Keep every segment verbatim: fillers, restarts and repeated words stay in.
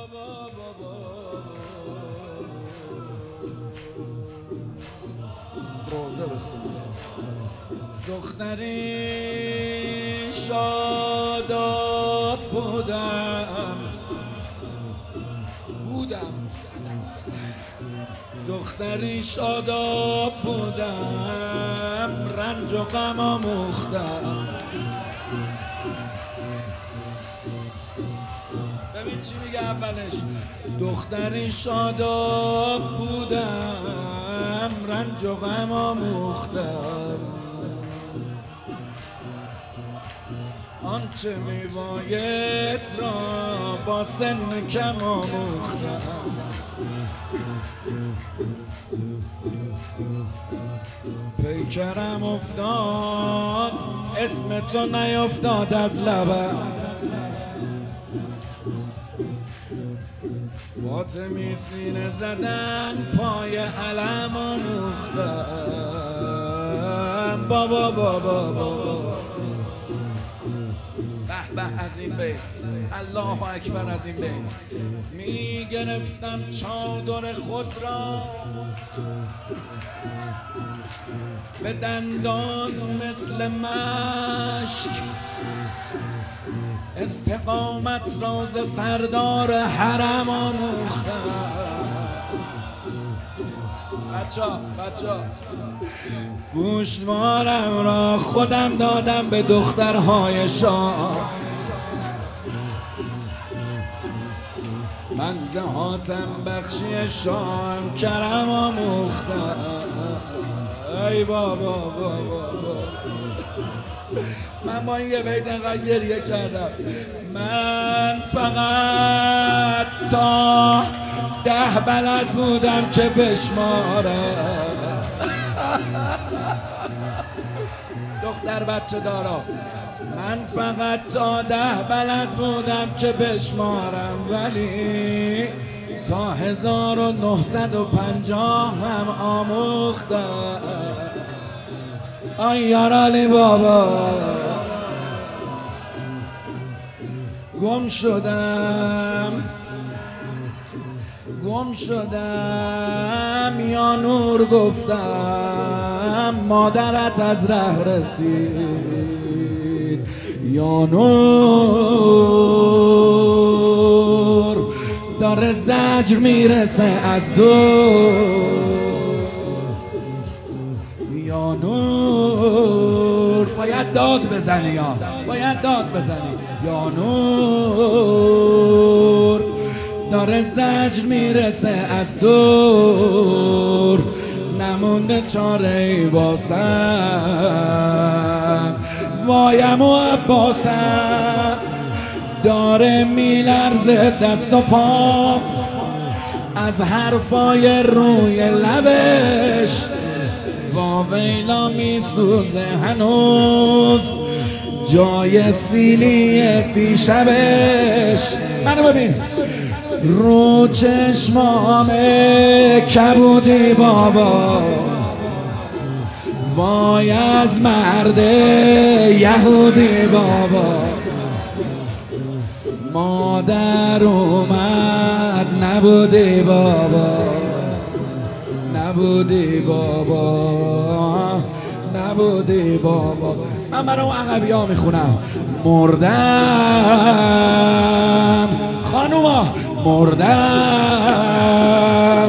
دختری شاداب بودم بودم دختری شاداب بودم رنج و غم آموختم. ببین چی میگه اولش، دختری شاداب بودم رنج و غم آموختم. آنچه میبایست را با سن کم آموختم. پیکرم افتاد اسم تو نیفتاد از لبم. فاطمی سینه زدن پای علم آموختم. بابا بابا بابا به به از این بیت، الله اکبر از این بیت. می گرفتم چادر خود را به دندان مثل مشک، استقامت راز سردار حرم آموختم. بچه بچه گوشوارم را خودم دادم به دخترهای شاه. من ز حاتم بخشی شام کرم آموختم. ای بابا بابا من با این یه بیت انقدر گریه کردم. من فقط تا ده بلد بودم که بشمارم. دختر بچه دارا، من فقط تا ده بلد بودم که بشمارم، ولی تا هزار و نهصد و پنجاه هم آموختم. آی یارالی بابا گم شدم گم شدم یا نور گفتم مادرت از ره رسید. یا نور داره زجر میرسه از دور. یا نور باید داد بزنی، یا باید داد بزنی. یا نور داره زجر میرسه از دور، نمونده چاره ای باسم. وایم و عباسم داره میلرزه دست و پا از حرفای روی لبش. واویلا میسوزه هنوز جای سیلی دیشبش. منو ببین رو چشمام کبودی بابا، وای از مرد یهودی بابا. مادر اومد نبودی بابا، نبودی بابا، نبودی بابا. من برای اون عقبی ها میخونم. مردم خانوما، مردم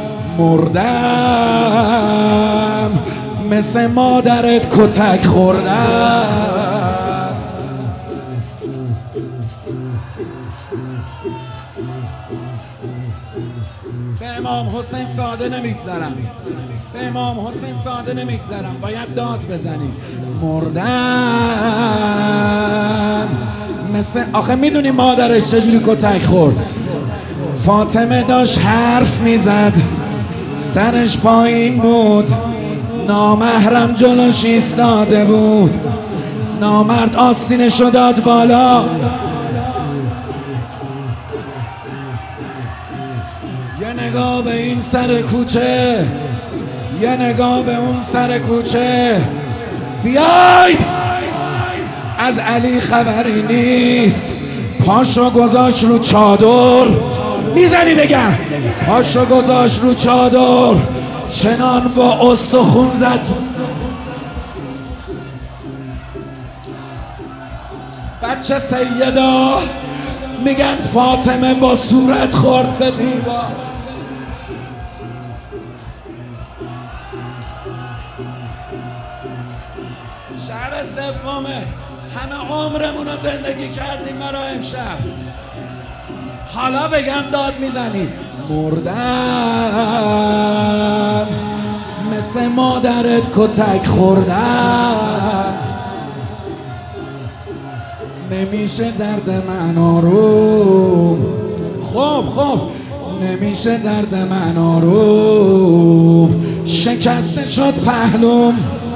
مردم مثل مادرت کتک خوردم. به امام حسین ساده نمیگذرم، به امام حسین ساده نمیگذرم، باید داد بزنی. مردم مثل آخه میدونی مادرش چجوری کتک خورد؟ فاطمه داشت حرف میزد، سرش پایین بود، نامحرم جلوش ایستاده بود، نامرد آستینشو داد بالا. یه نگاه به این سر کوچه، یه نگاه به اون سر کوچه، بیاید از علی خبری نیست. پاشو گذاشت رو چادر، میزنی بگم. پاشو گذاشت رو چادر چنان با استخون زد. بچه سیدا میگن فاطمه با صورت خورد به دیوار. شهر سومه، همه عمرمون رو زندگی کردیم برای امشب. حالا بگم داد میزنی. مردم مثل مادرت کتک خوردم، نمیشه درد من آروم. خب خب نمیشه درد من آروم، شکسته شد پهلوم.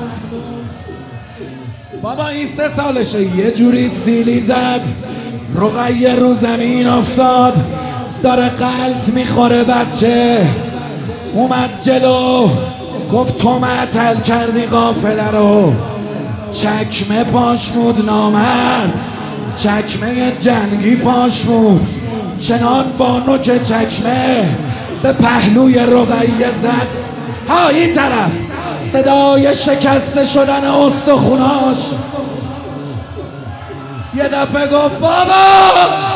بابا این سه سالشه یه جوری سیلی زد، رقیه رو زمین افتاد، داره قلط میخوره بچه. اومد جلو گفت تو معطل کردی قافله رو. چکمه پاش بود نامرد، چکمه جنگی پاش بود، چنان با نوک چکمه به پهلوی رقیه زد. ها این طرف صدای شکسته شدن استخوناش. یه دفعه گفت بابا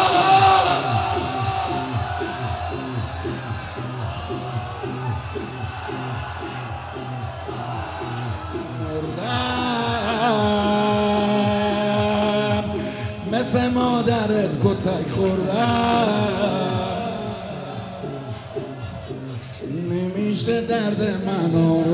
مردم مثل مادرت کتک خوردم، نمیشه درد من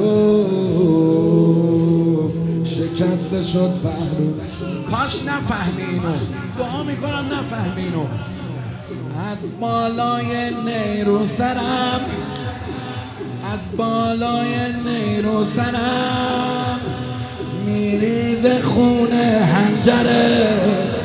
آروم، شکسته شد پهلو. کاش نفهمی اینو، دعا میکنم نفهمی اینو. از بالای نیرو سرم، از بالای نیرو سرم میریز خون حنجرت.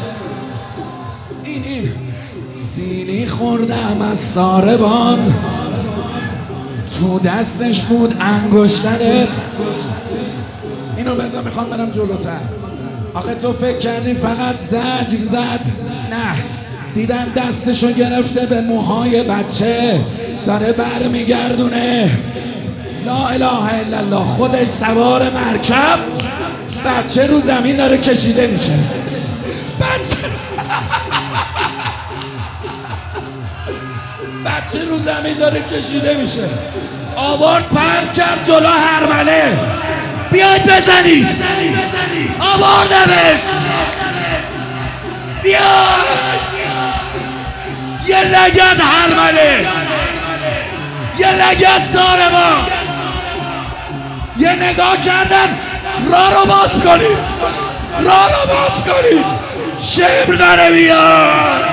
این این سینی خوردم از ساربان، تو دستش بود انگشترت. اینو بذار میخوام برم جلوتر. آخه تو فکر کردی فقط زجر زد؟ نه، دیدم دستشو گرفته به موهای بچه داره بر میگردونه. لا اله الا الله، خودش سوار مرکب، بچه رو زمین داره کشیده میشه. بچه بچه رو زمین داره کشیده میشه. آورد پرد کرد جلو هرمله. بیاید بزنی، آوردمش. بیاید یه لگد هرمله، یه لگد سارما. یه نگاه کردن راه رو باز کنید، راه رو باز کنید. شبر داره بیاد.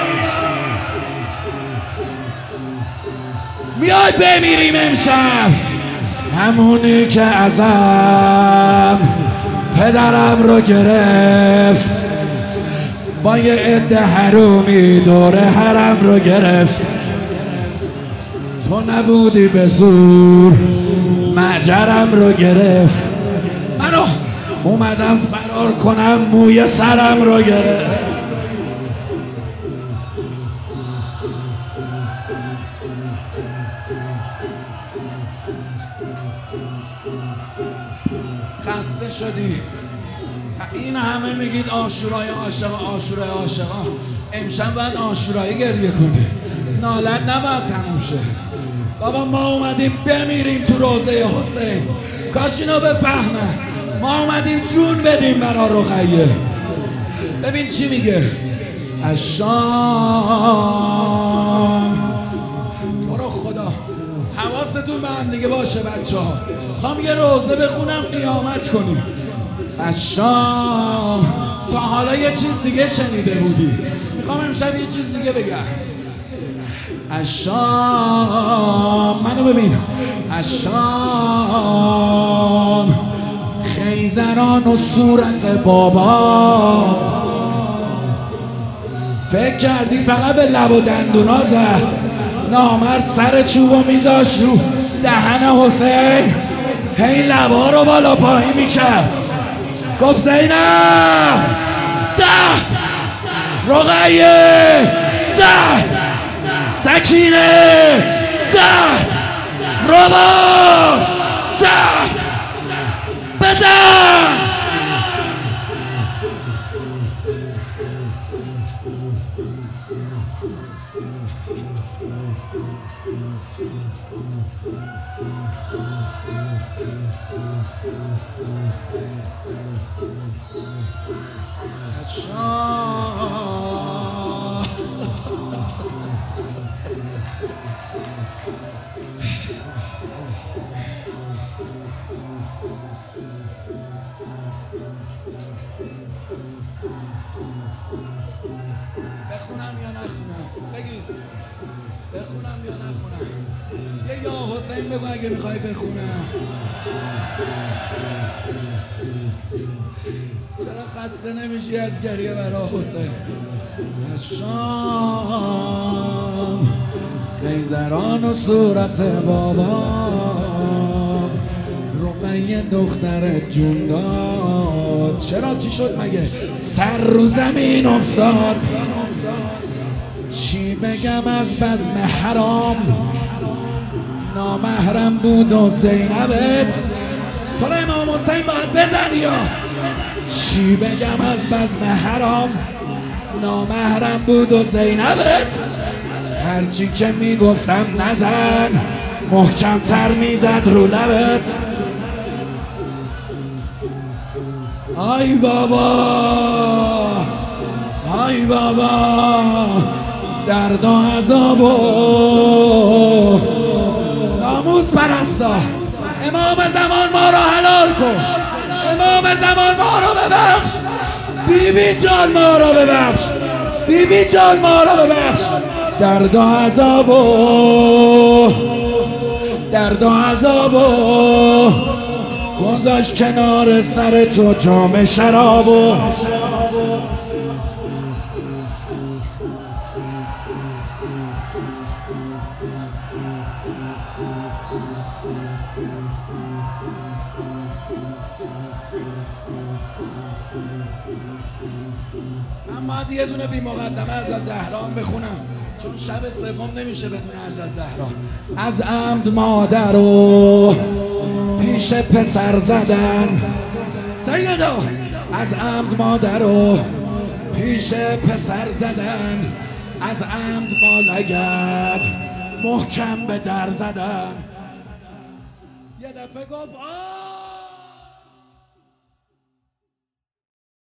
میای بمیریم امشب. همونی که ازم پدرم رو گرفت، با یه عده حرومی دوره حرم رو گرفت. تو نبودی به زور معجرم رو گرفت. منو اومدم فرار کنم، موی سرم رو گرفت. خسته شدی؟ این همه میگید عاشورای عاشقا، عاشورای عاشقا. امشب باید عاشورایی گریه کنی، نالت نباید تموم شه. بابا ما اومدیم بمیریم تو روضه حسین. کاش اینو بفهمه. ما اومدیم جون بدیم برا رقیه. ببین چی میگه. از شام تو رو خدا حواستون به هم دیگه باشه بچه ها. خوام یه روزه بخونم قیامت کنیم. از شام تا حالا یه چیز دیگه شنیده بودی، میخوام امشب یه چیز دیگه بگم. از شام منو ببین. از شام خیزران و صورت بابا. فکر کردی فقط به لب و دندونا زد؟ نامرد سر چوبو میذاشت رو دهن حسین، هی لبا رو بالا پایین میکرد. گفت زینب زد، رقیه زد، سکینه زهر ربا زهر بزن. بخونم یا نخونم؟ بگید بخونم یا نخونم؟ یه یا حسین بگو اگه میخوای بخونم. چرا خسته نمیشی از گریه برا حسین؟ از شام خیزران و صورت بابا رقیه دختر جون داد. چرا چی شد مگه؟ سر رو زمین افتاد. چی بگم از بزم حرام نامحرم بود و زینبت تو را امام حسین باید بزنی یا چی بگم از بزم حرام نامحرم بود و زینبت هرچی که میگفتم نزن محکمتر میزد رو لبت. آی بابا آی بابا درد و عذاب و ناموس پرستا. امام زمان ما را حلال کن. امام زمان ما را ببخش. بی بی جان ما را ببخش. بی بی جان ما را ببخش. درد و عذاب و درد و عذاب و گذاشت کنار سر تو جام شراب و من باید یه دونه بی مقدمه از زهرا بخونم چون شب سوم نمیشه بدون از زهرا. از عمد مادر و پیش پسر زدن سیدا. از عمد مادر و پیش پسر زدن از عمد با لگد محکم به در زدن. یه دفعه گفت